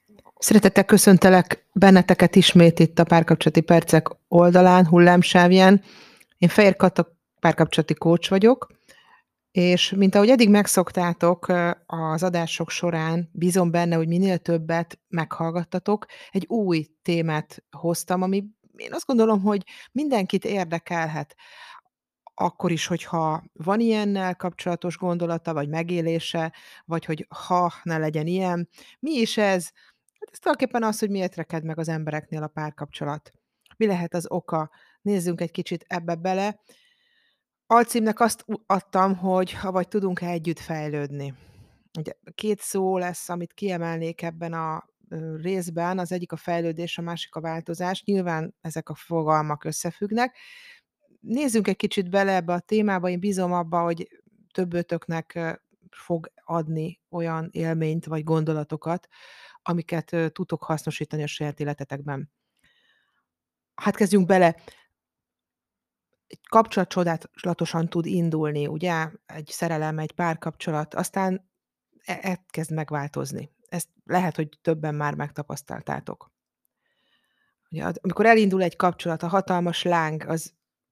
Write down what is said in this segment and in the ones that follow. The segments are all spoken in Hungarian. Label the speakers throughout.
Speaker 1: Szeretettel köszöntelek benneteket ismét itt a Párkapcsolati Percek oldalán, hullámsávján. Én Fejér Kata párkapcsolati coach vagyok, és mint ahogy eddig megszoktátok, az adások során bízom benne, hogy minél többet meghallgattatok. Egy új témát hoztam, ami én azt gondolom, hogy mindenkit érdekelhet. Akkor is, hogyha van ilyennel kapcsolatos gondolata, vagy megélése, vagy hogy ha ne legyen ilyen. Mi is ez? Hát ez tulajdonképpen az, hogy miért reked meg az embereknél a párkapcsolat. Mi lehet az oka? Nézzünk egy kicsit ebbe bele. Alcímnek azt adtam, hogy avagy tudunk-e együtt fejlődni. Ugye 2 szó lesz, amit kiemelnék ebben a részben. Az egyik a fejlődés, a másik a változás. Nyilván ezek a fogalmak összefüggnek. Nézzünk egy kicsit bele ebbe a témába. Én bízom abba, hogy többötöknek fog adni olyan élményt vagy gondolatokat, amiket tudtok hasznosítani a saját életetekben. Hát kezdjünk bele. Egy kapcsolat csodálatosan tud indulni, ugye? Egy szerelem, egy párkapcsolat, aztán elkezd megváltozni. Ezt lehet, hogy többen már megtapasztaltátok. Ugye, amikor elindul egy kapcsolat, a hatalmas láng, az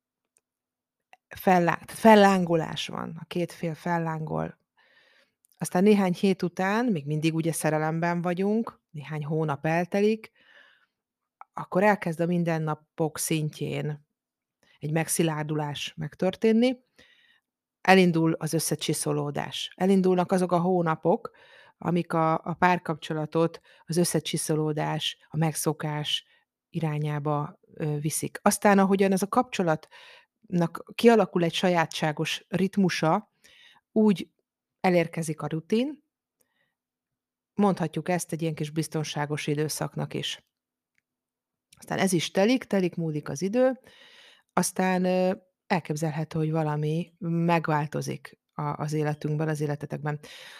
Speaker 1: fellángolás van, a 2 fél fellángol. Aztán néhány hét után, még mindig ugye szerelemben vagyunk, néhány hónap eltelik, akkor elkezd a mindennapok szintjén egy megszilárdulás megtörténni, elindul az összecsiszolódás. Elindulnak azok a hónapok, amik a párkapcsolatot az összecsiszolódás, a megszokás irányába viszik. Aztán, ahogyan ez a kapcsolatnak kialakul egy sajátságos ritmusa, úgy elérkezik a rutin, mondhatjuk ezt egy ilyen kis biztonságos időszaknak is. Aztán ez is telik, múlik az idő, aztán elképzelhető, hogy valami megváltozik az életünkben, az életetekben.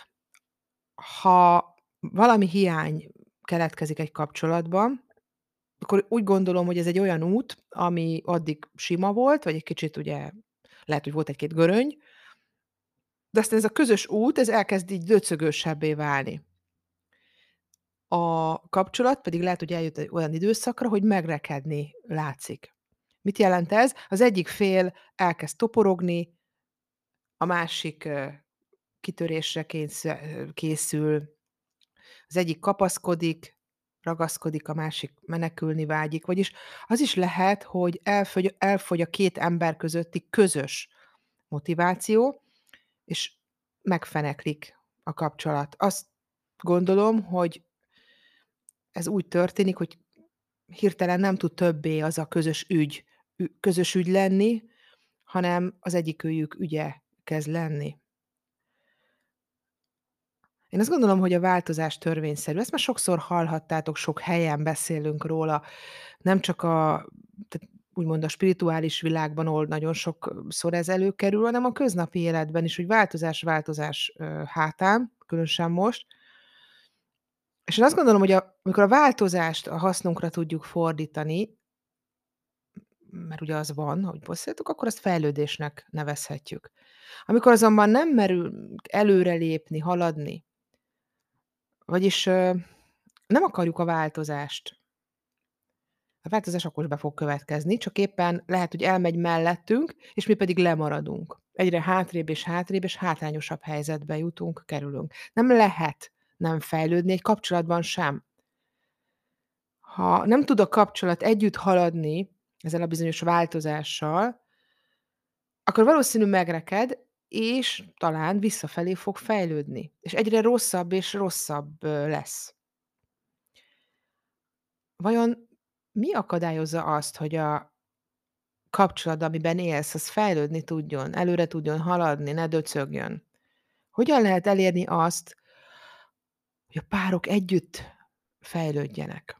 Speaker 1: Ha valami hiány keletkezik egy kapcsolatban, akkor úgy gondolom, hogy ez egy olyan út, ami addig sima volt, vagy egy kicsit ugye lehet, hogy volt egy-két göröny, de aztán ez a közös út, ez elkezd így döcögősebbé válni. A kapcsolat pedig lehet, hogy eljut egy olyan időszakra, hogy megrekedni látszik. Mit jelent ez? Az egyik fél elkezd toporogni, a másik kitörésre készül, az egyik kapaszkodik, ragaszkodik, a másik menekülni vágyik. Vagyis az is lehet, hogy elfogy a 2 ember közötti közös motiváció, és megfeneklik a kapcsolat. Azt gondolom, hogy ez úgy történik, hogy hirtelen nem tud többé az a közös ügy lenni, hanem az egyikőjük ügye kezd lenni. Én azt gondolom, hogy a változás törvényszerű. Ezt már sokszor hallhattátok, sok helyen beszélünk róla. Nem csak tehát úgymond a spirituális világban, ahol nagyon sokszor ez előkerül, hanem a köznapi életben is, hogy változás hátán, különösen most. És én azt gondolom, hogy amikor a változást a hasznunkra tudjuk fordítani, mert ugye az van, ahogy beszéltük, akkor azt fejlődésnek nevezhetjük. Amikor azonban nem merünk előrelépni, haladni, vagyis nem akarjuk a változást. A változás akkor is be fog következni, csak éppen lehet, hogy elmegy mellettünk, és mi pedig lemaradunk. Egyre hátrébb és hátrányosabb helyzetbe jutunk, kerülünk. Nem lehet nem fejlődni, egy kapcsolatban sem. Ha nem tud a kapcsolat együtt haladni ezzel a bizonyos változással, akkor valószínű megreked, és talán visszafelé fog fejlődni, és egyre rosszabb és rosszabb lesz. Vajon mi akadályozza azt, hogy a kapcsolat, amiben élsz, az fejlődni tudjon, előre tudjon haladni, ne döcögjön? Hogyan lehet elérni azt, hogy a párok együtt fejlődjenek?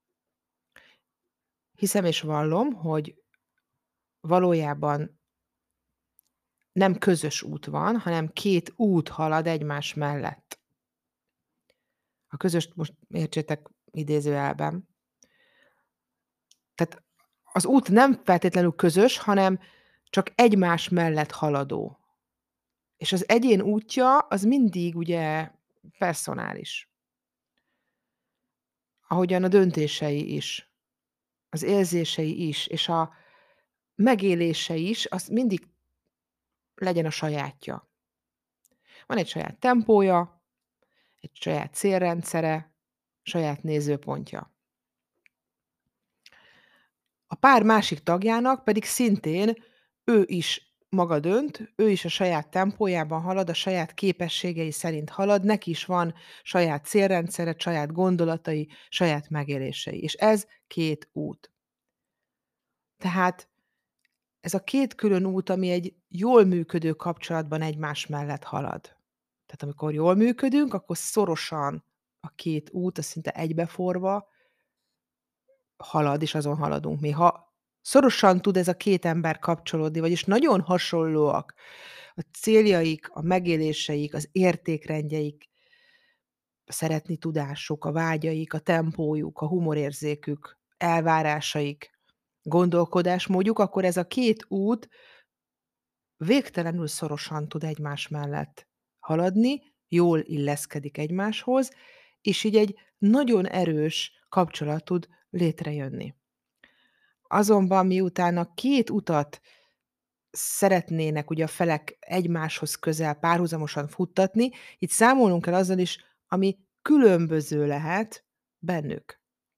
Speaker 1: Hiszem és vallom, hogy valójában nem közös út van, hanem 2 út halad egymás mellett. A közöst most értsétek idézőjelben. Tehát az út nem feltétlenül közös, hanem csak egymás mellett haladó. És az egyén útja az mindig ugye personális. ahogyan a döntései is, az érzései is, és a megélése is, az mindig legyen a sajátja. Van egy saját tempója, egy saját célrendszere, saját nézőpontja. A pár másik tagjának pedig szintén ő is maga dönt, ő is a saját tempójában halad, a saját képességei szerint halad, neki is van saját célrendszere, saját gondolatai, saját megélései. És ez 2 út. Tehát ez a 2 külön út, ami egy jól működő kapcsolatban egymás mellett halad. Tehát amikor jól működünk, akkor szorosan a 2 út, az szinte egybeforva halad, és azon haladunk mi. Ha szorosan tud ez a 2 ember kapcsolódni, vagyis nagyon hasonlóak a céljaik, a megéléseik, az értékrendjeik, a szeretni tudásuk, a vágyaik, a tempójuk, a humorérzékük, elvárásaik, gondolkodásmódjuk, akkor ez a 2 út végtelenül szorosan tud egymás mellett haladni, jól illeszkedik egymáshoz, és így egy nagyon erős kapcsolat tud létrejönni. Azonban miután a 2 utat szeretnének ugye a felek egymáshoz közel párhuzamosan futtatni, itt számolnunk kell azzal is, ami különböző lehet bennük.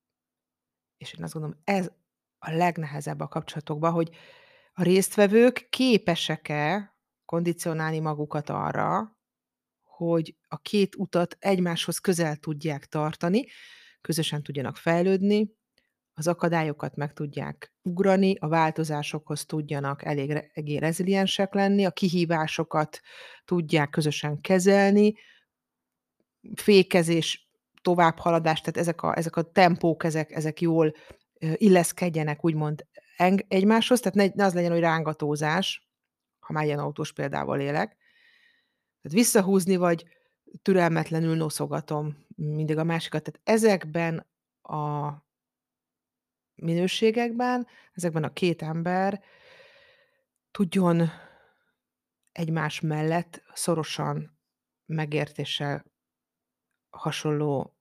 Speaker 1: És én azt gondolom, ez a legnehezebb a kapcsolatokban, hogy a résztvevők képesek-e kondicionálni magukat arra, hogy a 2 utat egymáshoz közel tudják tartani, közösen tudjanak fejlődni, az akadályokat meg tudják ugrani, a változásokhoz tudjanak eléggé reziliensek lenni, a kihívásokat tudják közösen kezelni, fékezés, továbbhaladás, tehát ezek a tempók, ezek jól, illeszkedjenek úgymond egymáshoz, tehát ne az legyen, hogy rángatózás, ha már ilyen autós példával élek. Tehát visszahúzni vagy türelmetlenül noszogatom mindig a másikat. Tehát ezekben a minőségekben, ezekben a 2 ember tudjon egymás mellett szorosan megértéssel, hasonlóságokkal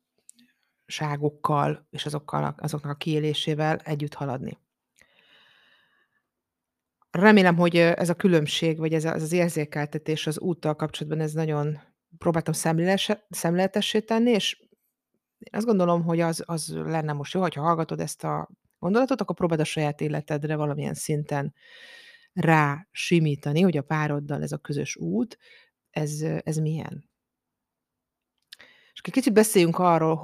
Speaker 1: és azoknak a kiélésével együtt haladni. Remélem, hogy ez a különbség, vagy ez az érzékeltetés az úttal kapcsolatban ez nagyon próbáltam szemléletessé tenni, és én azt gondolom, hogy az lenne most jó, hogyha hallgatod ezt a gondolatot, akkor próbáld a saját életedre valamilyen szinten rásimítani, hogy a pároddal ez a közös út, ez milyen. És akkor kicsit beszéljünk arról,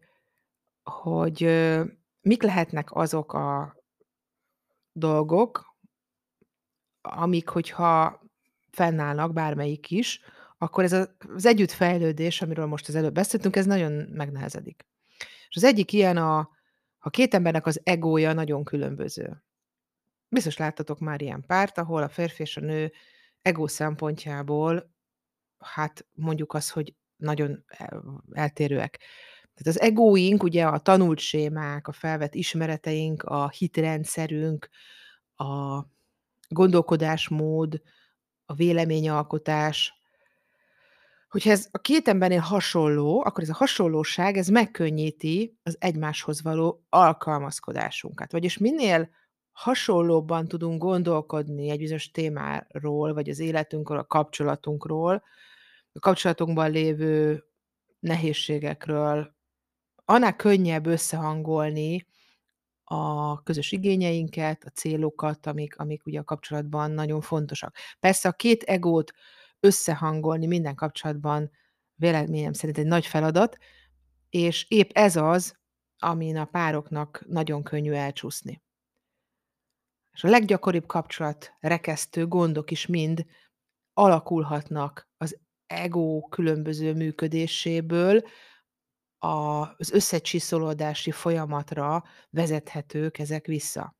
Speaker 1: hogy mik lehetnek azok a dolgok, amik, hogyha fennállnak bármelyik is, akkor ez az együttfejlődés, amiről most az előbb beszéltünk, ez nagyon megnehezedik. És az egyik ilyen ha 2 embernek az egója nagyon különböző. Biztos láttatok már ilyen párt, ahol a férfi és a nő egó szempontjából, hát mondjuk azt, hogy nagyon eltérőek. Tehát az egóink, ugye a tanult sémák, a felvett ismereteink, a hitrendszerünk, a gondolkodásmód, a véleményalkotás, hogyha ez a 2 embernél hasonló, akkor ez a hasonlóság, ez megkönnyíti az egymáshoz való alkalmazkodásunkat. Vagyis minél hasonlóbban tudunk gondolkodni egy bizonyos témáról, vagy az életünkről, a kapcsolatunkról, a kapcsolatunkban lévő nehézségekről, annál könnyebb összehangolni a közös igényeinket, a célokat, amik ugye a kapcsolatban nagyon fontosak. Persze a 2 egót összehangolni minden kapcsolatban véleményem szerint egy nagy feladat, és épp ez az, amin a pároknak nagyon könnyű elcsúszni. És a leggyakoribb kapcsolatrekesztő gondok is mind alakulhatnak az egó különböző működéséből, az összecsiszolódási folyamatra vezethetők ezek vissza.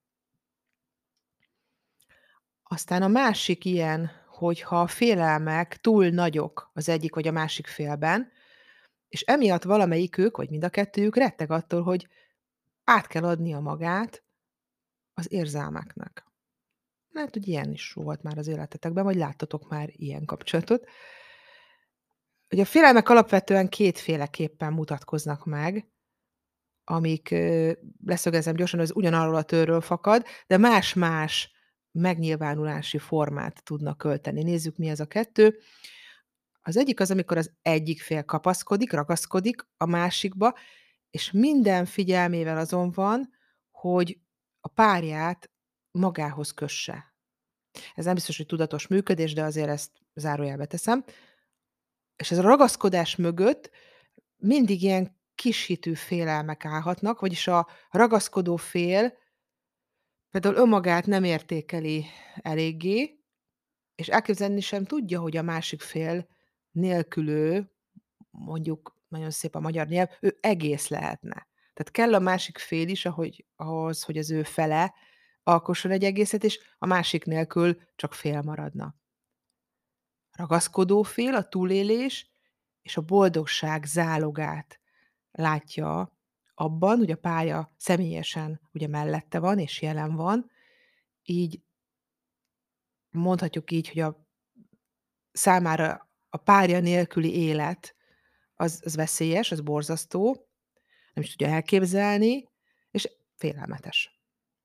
Speaker 1: Aztán a másik ilyen, hogyha a félelmek túl nagyok az egyik vagy a másik félben, és emiatt valamelyikük, vagy mind a kettőjük retteg attól, hogy át kell adnia magát az érzelmeknek. Lehet, hogy ilyen is volt már az életetekben, vagy láttatok már ilyen kapcsolatot. Ugye a félelmek alapvetően kétféleképpen mutatkoznak meg. amik, leszögezem gyorsan, az ugyanarról a tőről fakad, de más-más megnyilvánulási formát tudnak ölteni. Nézzük, mi ez a 2. Az egyik az, amikor az egyik fél kapaszkodik, ragaszkodik a másikba, és minden figyelmével azon van, hogy a párját magához kösse. Ez nem biztos, hogy tudatos működés, de azért ezt zárójelbe teszem. És ez a ragaszkodás mögött mindig ilyen kishitű félelmek állhatnak, vagyis a ragaszkodó fél például önmagát nem értékeli eléggé, és elképzelni sem tudja, hogy a másik fél nélkül ő, mondjuk nagyon szép a magyar nyelv, ő egész lehetne. Tehát kell a másik fél is, ahhoz, hogy az ő fele alkosson egy egészet, és a másik nélkül csak fél maradna. Ragaszkodó fél a túlélés és a boldogság zálogát látja abban, hogy a párja személyesen ugye mellette van és jelen van, így mondhatjuk így, hogy számára a párja nélküli élet az veszélyes, az borzasztó, nem is tudja elképzelni, és félelmetes.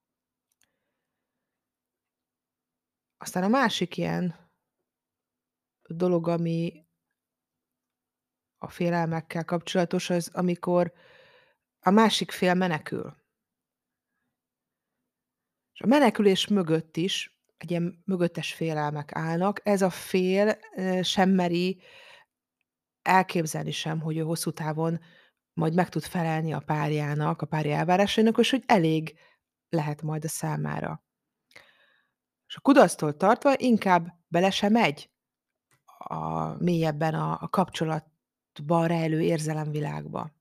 Speaker 1: Aztán a másik ilyen dolog, ami a félelmekkel kapcsolatos, az amikor a másik fél menekül. És a menekülés mögött is egy ilyen mögöttes félelmek állnak. Ez a fél, sem meri elképzelni sem, hogy ő hosszú távon majd meg tud felelni a párjának, a párja elvárásainak, és hogy elég lehet majd a számára. És a kudarctól tartva inkább bele se megy mélyebben a kapcsolatban rejlő érzelemvilágba.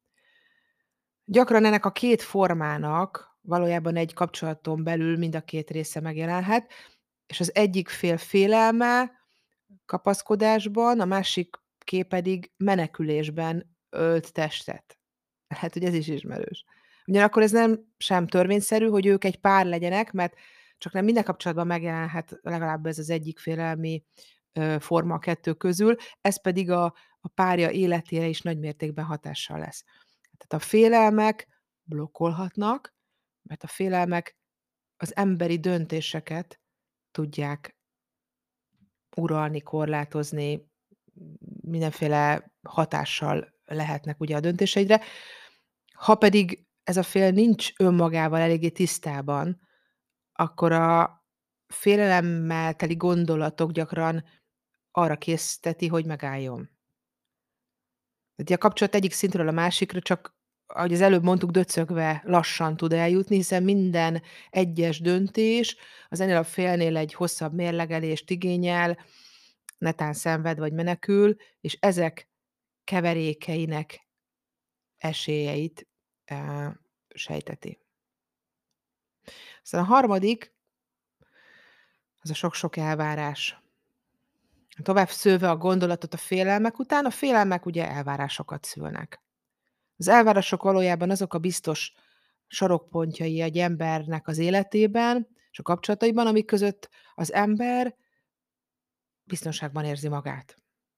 Speaker 1: Gyakran ennek a 2 formának valójában egy kapcsolaton belül mind a 2 része megjelenhet, és az egyik fél félelme, kapaszkodásban, a másiké pedig menekülésben ölt testet. Lehet, hogy ez is ismerős. Ugyanakkor ez nem sem törvényszerű, hogy ők egy pár legyenek, mert csak nem minden kapcsolatban megjelenhet legalább ez az egyik félelmi, forma a 2 közül, ez pedig a párja életére is nagy mértékben hatással lesz. Tehát a félelmek blokkolhatnak, mert a félelmek az emberi döntéseket tudják uralni, korlátozni, mindenféle hatással lehetnek ugye a döntéseidre. Ha pedig ez a fél nincs önmagával eléggé tisztában, akkor a félelemmel teli gondolatok gyakran arra készteti, hogy megálljon. Tehát a kapcsolat egyik szintről a másikra csak, ahogy az előbb mondtuk, döcögve lassan tud eljutni, hiszen minden egyes döntés az ennél a félnél egy hosszabb mérlegelést igényel, netán szenved vagy menekül, és ezek keverékeinek esélyeit, sejteti. Aztán a harmadik, az a sok-sok elvárás. Tovább szőve a gondolatot a félelmek után, a félelmek ugye elvárásokat szülnek. Az elvárások valójában azok a biztos sarokpontjai egy embernek az életében és a kapcsolataiban, amik között az ember biztonságban érzi magát.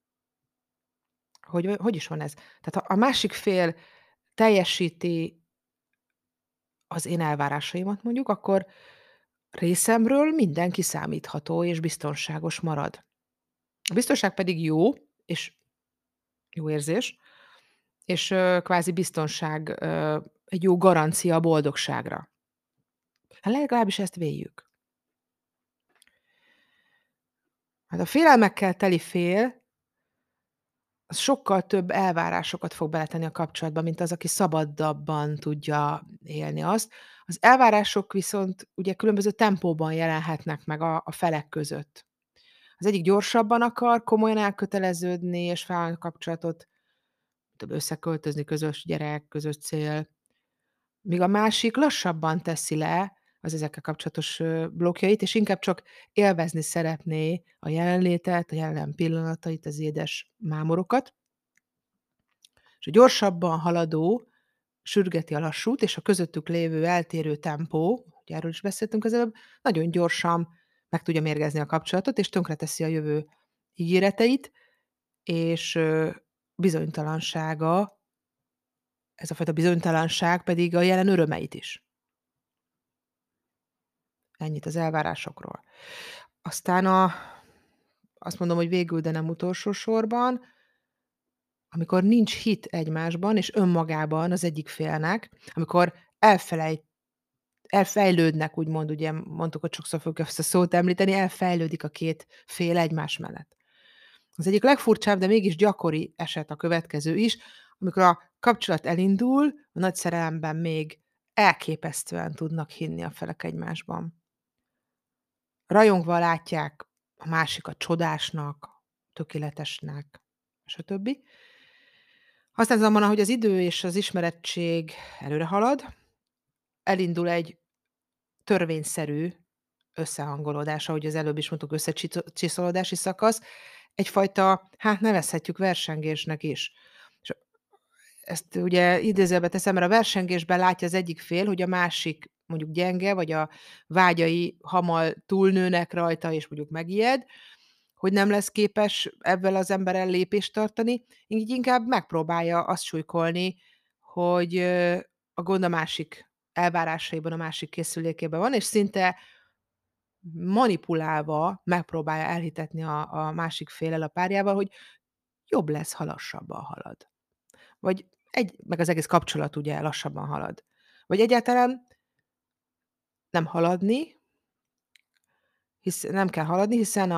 Speaker 1: Hogy is van ez? Tehát ha a másik fél teljesíti az én elvárásaimat mondjuk, akkor részemről minden kiszámítható és biztonságos marad. A biztonság pedig jó, és jó érzés, és kvázi biztonság, egy jó garancia a boldogságra. Hát legalábbis ezt véljük. Hát a félelmekkel teli fél, az sokkal több elvárásokat fog beletenni a kapcsolatba, mint az, aki szabadabban tudja élni azt. Az elvárások viszont ugye különböző tempóban jelenhetnek meg a felek között. Az egyik gyorsabban akar komolyan elköteleződni és felvállalni a kapcsolatot, több összeköltözni, közös gyerek, közös cél, míg a másik lassabban teszi le az ezekkel kapcsolatos, blokkjait, és inkább csak élvezni szeretné a jelenlétet, a jelen pillanatait, az édes mámorokat. És a gyorsabban haladó sürgeti a lassút, és a közöttük lévő eltérő tempó, ugye erről is beszéltünk az előbb, nagyon gyorsan meg tudja mérgezni a kapcsolatot, és tönkreteszi a jövő ígéreteit, és bizonytalansága ez a fajta bizonytalanság pedig a jelen örömeit is. Ennyit az elvárásokról. Aztán azt mondom, hogy végül, de nem utolsó sorban, amikor nincs hit egymásban és önmagában az egyik félnek, amikor elfejlődnek úgymond, ugye mondtuk, hogy sokszor fogjuk ezt a szót említeni, elfejlődik a két fél egymás mellett. Az egyik legfurcsább, de mégis gyakori eset a következő is, amikor a kapcsolat elindul, a nagy szerelemben még elképesztően tudnak hinni a felek egymásban. Rajongva látják a másikat csodásnak, tökéletesnek, stb. Aztán azonban, ahogy az idő és az ismerettség előrehalad, elindul egy törvényszerű összehangolódás, ahogy az előbb is mondtuk, összecsiszolódási szakasz, egyfajta, hát nevezhetjük versengésnek is. És ezt ugye idézőjelbe teszem, mert a versengésben látja az egyik fél, hogy a másik mondjuk gyenge, vagy a vágyai hamar túlnőnek rajta, és mondjuk megijed, hogy nem lesz képes ebben az emberrel lépést tartani, így inkább megpróbálja azt sulykolni, hogy a gond a másik elvárásaiban, a másik készülékében van, és szinte manipulálva megpróbálja elhitetni a másik féllel, a párjával, hogy jobb lesz, ha lassabban halad. Vagy meg az egész kapcsolat ugye lassabban halad. Vagy egyáltalán nem haladni, nem kell haladni, hiszen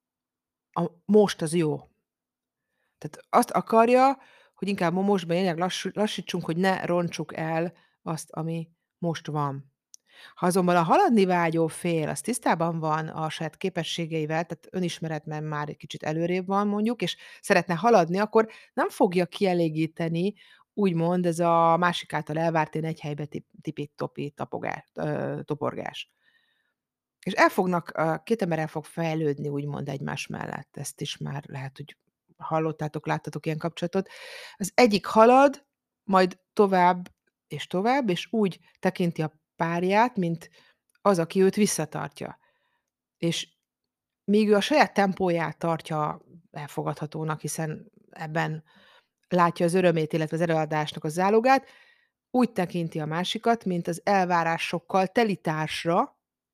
Speaker 1: a most az jó. Tehát azt akarja, hogy inkább mostban lényeg lassítsunk, hogy ne rontsuk el azt, ami most van. Ha azonban a haladni vágyó fél az tisztában van a saját képességeivel, tehát önismeretben már egy kicsit előrébb van mondjuk, és szeretne haladni, akkor nem fogja kielégíteni úgymond ez a másik által elvárt ilyen egy helybe tipi-topi toporgás. És két ember el fog fejlődni úgymond egymás mellett. Ezt is már lehet, hogy hallottátok, láttatok ilyen kapcsolatot. Az egyik halad, majd tovább és tovább, és úgy tekinti a párját, mint az, aki őt visszatartja. És míg ő a saját tempóját tartja elfogadhatónak, hiszen ebben látja az örömét, illetve az előadásnak a zálogát, úgy tekinti a másikat, mint az elvárásokkal teli társra,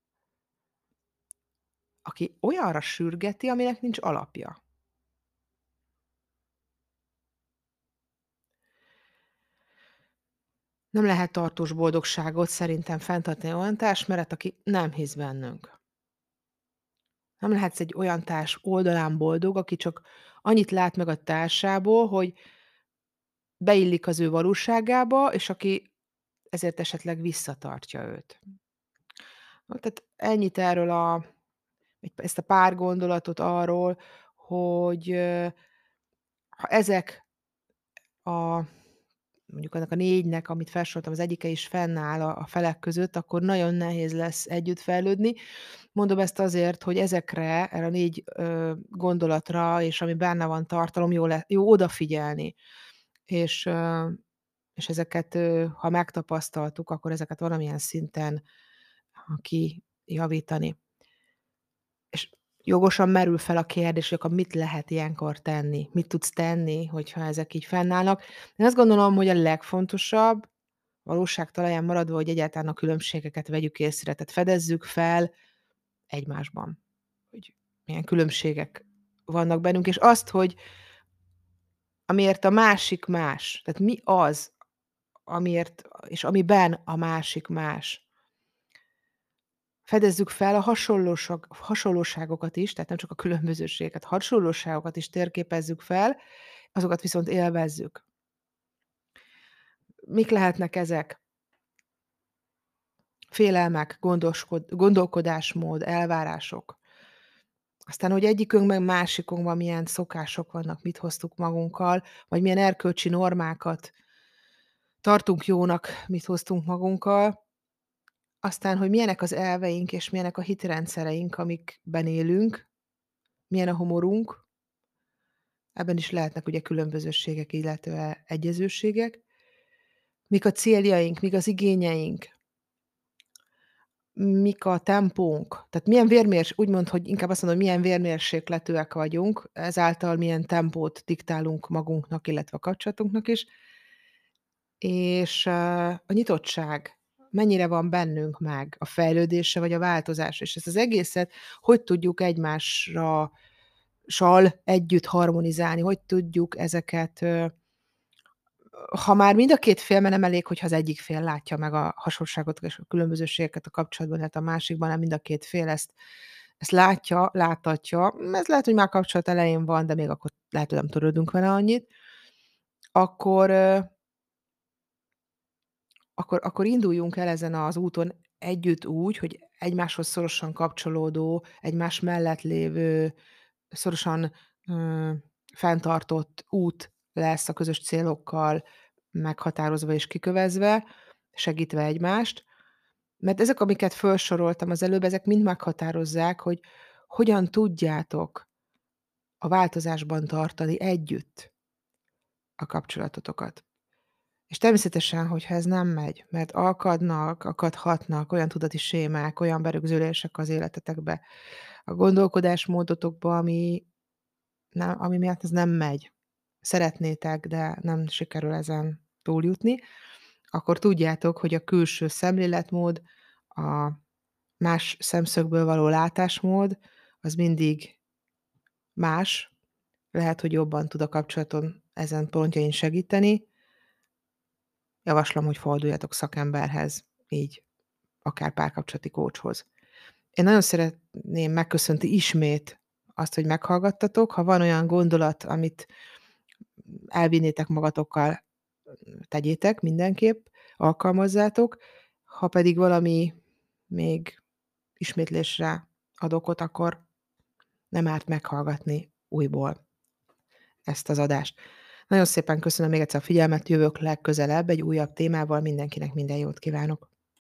Speaker 1: aki olyanra sürgeti, aminek nincs alapja. Nem lehet tartós boldogságot szerintem fenntartani olyan társ mellett, aki nem hisz bennünk. Nem lehetsz egy olyan társ oldalán boldog, aki csak annyit lát meg a társából, hogy beillik az ő valóságába, és aki ezért esetleg visszatartja őt. Na, tehát ennyit erről ezt a pár gondolatot arról, hogy ha ezek a mondjuk annak a 4-nek, amit felsoroltam, az egyike is fennáll a felek között, akkor nagyon nehéz lesz együtt fejlődni. Mondom ezt azért, hogy erre a 4 gondolatra, és ami benne van tartalom, jó odafigyelni. És ezeket, ha megtapasztaltuk, akkor ezeket valamilyen szinten kijavítani. És jogosan merül fel a kérdés, hogy akkor mit lehet ilyenkor tenni? Mit tudsz tenni, hogyha ezek így fennállnak? Én azt gondolom, hogy a legfontosabb, valóságtalaján maradva, hogy egyáltalán a különbségeket vegyük észre, tehát fedezzük fel egymásban, hogy milyen különbségek vannak bennünk, és azt, hogy amiért a másik más, tehát mi az, amiért és amiben a másik más. Fedezzük fel a hasonlóságokat is, tehát nem csak a különbözőségeket, hasonlóságokat is térképezzük fel, azokat viszont élvezzük. Mik lehetnek ezek? Félelmek, gondolkodásmód, elvárások. Aztán, hogy egyikünkben, másikunkban milyen szokások vannak, mit hoztuk magunkkal, vagy milyen erkölcsi normákat tartunk jónak, mit hoztunk magunkkal. Aztán, hogy milyenek az elveink, és milyenek a hitrendszereink, amikben élünk, milyen a humorunk, ebben is lehetnek ugye különbözőségek, illetve egyezőségek. Mik a céljaink, mik az igényeink, mik a tempónk, tehát úgymond, hogy inkább azt mondom, hogy milyen vérmérsékletűek vagyunk, ezáltal milyen tempót diktálunk magunknak, illetve a kapcsolatunknak is. és a nyitottság mennyire van bennünk meg, a fejlődésre vagy a változásra, és ezt az egészet hogy tudjuk egymással együtt harmonizálni, hogy tudjuk ezeket, ha már mind a két fél, mert nem elég, hogyha az egyik fél látja meg a hasonlóságot és a különbözőségeket a kapcsolatban, illetve a másikban, hanem mind a két fél ezt látja, láttatja. Ez lehet, hogy már kapcsolat elején van, de még akkor lehet, hogy nem törődünk vele annyit. Akkor, akkor induljunk el ezen az úton együtt úgy, hogy egymáshoz szorosan kapcsolódó, egymás mellett lévő, szorosan, ö, fenntartott út lesz a közös célokkal meghatározva és kikövezve, segítve egymást. Mert ezek, amiket felsoroltam az előbb, ezek mind meghatározzák, hogy hogyan tudjátok a változásban tartani együtt a kapcsolatotokat. És természetesen, hogyha ez nem megy, mert akadhatnak olyan tudati sémák, olyan berögzülések az életetekbe, a gondolkodásmódotokba, ami miatt ez nem megy. Szeretnétek, de nem sikerül ezen túljutni, akkor tudjátok, hogy a külső szemléletmód, a más szemszögből való látásmód, az mindig más, lehet, hogy jobban tud a kapcsolaton ezen pontjain segíteni. Javaslom, hogy forduljatok szakemberhez, így akár párkapcsolati coachhoz. Én nagyon szeretném megköszönni ismét azt, hogy meghallgattatok. Ha van olyan gondolat, amit elvinnétek magatokkal, tegyétek mindenképp, alkalmazzátok. Ha pedig valami még ismétlésre ad okot, akkor nem árt meghallgatni újból ezt az adást. Nagyon szépen köszönöm még egyszer a figyelmet, jövök legközelebb egy újabb témával, mindenkinek minden jót kívánok.